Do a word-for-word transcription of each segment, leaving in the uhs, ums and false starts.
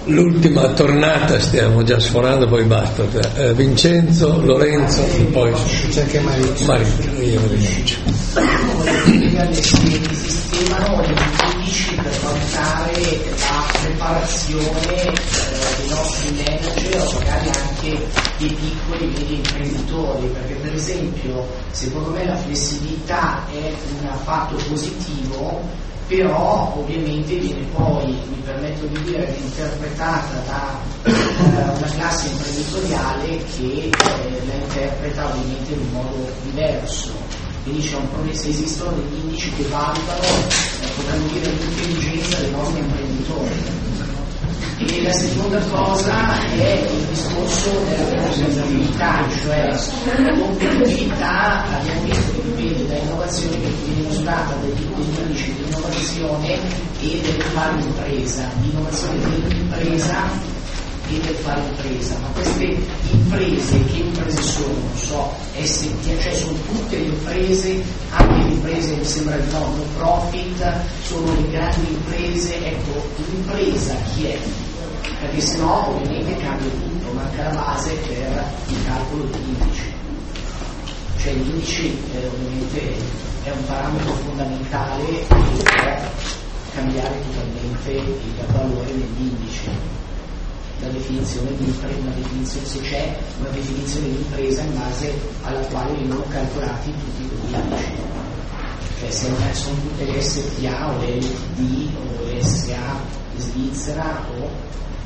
l'ultima tornata, stiamo già sforando, poi basta. Eh, Vincenzo, Lorenzo, poi c'è anche Marito. Marito, io rinuncio. Esistevano gli indici per valutare la preparazione eh, dei nostri manager o magari anche dei piccoli e medi imprenditori, perché per esempio secondo me la flessibilità è un fatto positivo, però ovviamente viene poi, mi permetto di dire, interpretata da eh, una classe imprenditoriale che eh, la interpreta ovviamente in un modo diverso. Quindi c'è un problema, se esistono degli indici che valutano, eh, potremmo dire, l'intelligenza dei nostri imprenditori. E la seconda cosa è il discorso della competitività, cioè la competitività abbiamo visto che dipende da innovazione che viene misurata dagli indici di innovazione e del fare impresa, di innovazione dell'impresa e del fare impresa, ma queste imprese, che imprese sono? Non so, S T, cioè sono tutte le imprese, anche le imprese mi sembra di no, no profit, sono le grandi imprese, ecco, l'impresa chi è? Perché sennò ovviamente cambia tutto, manca la base per il calcolo degli indici. Cioè gli indici eh, ovviamente è un parametro fondamentale che può cambiare totalmente il valore degli indici. La definizione di impresa, una definizione, se c'è una definizione di impresa in base alla quale vengono calcolati tutti quegli indici. Cioè se non sono tutte le S P A o le L T D o le S A Svizzera o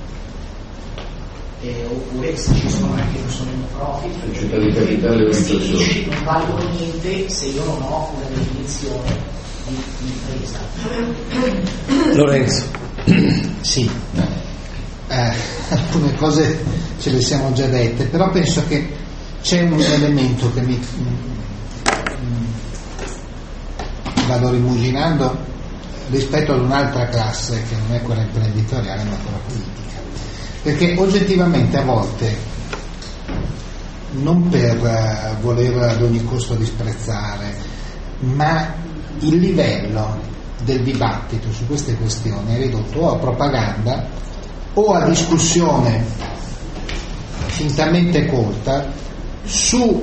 Eh, oppure se ci sono anche che sono in profit, perché questi indici non valgono niente se io non ho una definizione di, di impresa. Lorenzo. Sì, eh, alcune cose ce le siamo già dette, però penso che c'è un elemento che mi mm, vado rimuginando rispetto ad un'altra classe che non è quella imprenditoriale ma quella politica. Perché oggettivamente a volte, non per uh, voler ad ogni costo disprezzare, ma il livello del dibattito su queste questioni è ridotto o a propaganda o a discussione fintamente colta su,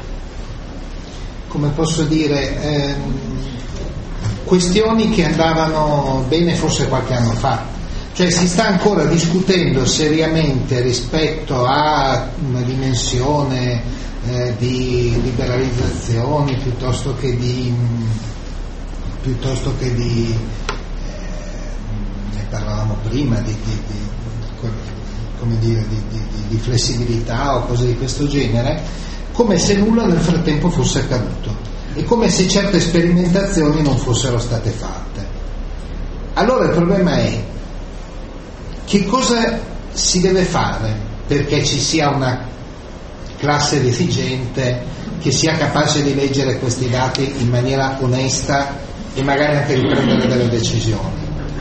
come posso dire, ehm, questioni che andavano bene forse qualche anno fa. Cioè si sta ancora discutendo seriamente rispetto a una dimensione eh, di liberalizzazioni piuttosto che di piuttosto che di eh, ne parlavamo prima di, di, di come dire di, di, di flessibilità o cose di questo genere, come se nulla nel frattempo fosse accaduto e come se certe sperimentazioni non fossero state fatte. Allora il problema è: che cosa si deve fare perché ci sia una classe dirigente che sia capace di leggere questi dati in maniera onesta e magari anche di prendere delle decisioni?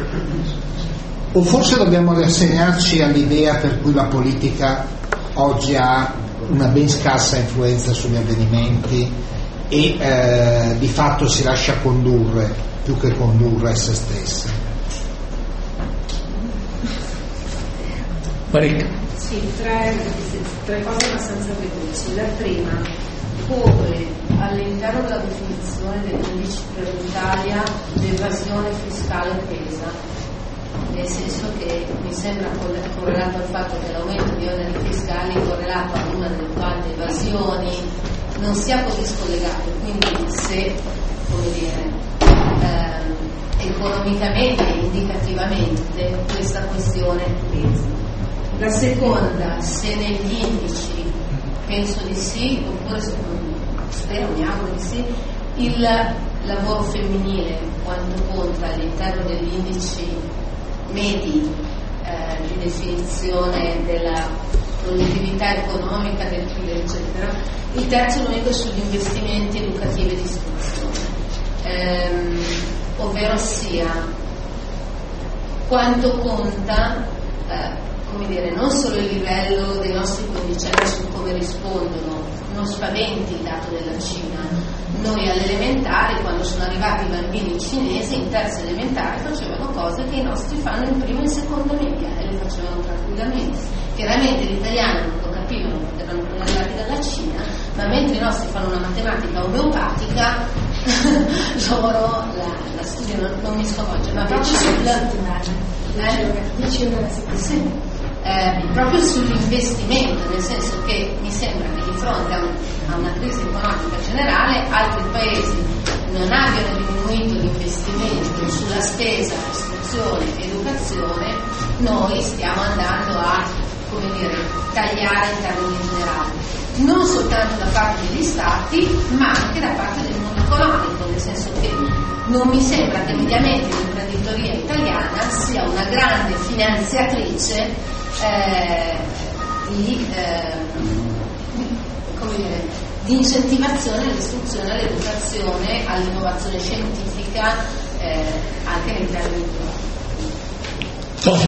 O forse dobbiamo rassegnarci all'idea per cui la politica oggi ha una ben scarsa influenza sugli avvenimenti e eh, di fatto si lascia condurre più che condurre se stessa? Marica. Sì, tre, tre cose abbastanza veloci. La prima, come all'interno della definizione dell'indice per l'Italia l'evasione fiscale pesa, nel senso che mi sembra correlato al fatto che l'aumento di oneri fiscali correlato ad una delle tante evasioni non sia così scollegato, quindi se, come dire, ehm, economicamente e indicativamente questa questione pesa. La seconda, se negli indici, penso di sì, oppure spero, mi auguro di sì, il lavoro femminile quanto conta all'interno degli indici medi eh, di definizione della produttività economica, del P I L, eccetera. Il terzo l'unico è sugli investimenti educativi e di istruzione, ehm, ovvero sia quanto conta eh, come dire, non solo il livello dei nostri quindicenni su come rispondono, non spaventi il dato della Cina, Noi alle elementari, quando sono arrivati i bambini cinesi, in terza elementare facevano cose che i nostri fanno in prima e in seconda media e le facevano tranquillamente. Chiaramente l'italiano non lo capivano perché erano arrivati dalla Cina, ma mentre i nostri fanno una matematica omeopatica, loro la, la studiano, non mi sconvolge, ma proprio sul... Eh? Sì. Eh, proprio sull'investimento, nel senso che mi sembra che di fronte a, un, a una crisi economica generale altri paesi non abbiano diminuito l'investimento sulla spesa, istruzione, educazione, noi stiamo andando a, come dire, tagliare in termini generali, non soltanto da parte degli stati ma anche da parte del mondo economico, nel senso che non mi sembra che mediamente l'imprenditoria italiana sia una grande finanziatrice Eh, di, eh, come dire, di incentivazione all'istruzione, all'educazione, all'innovazione scientifica, eh, anche nei termini privati.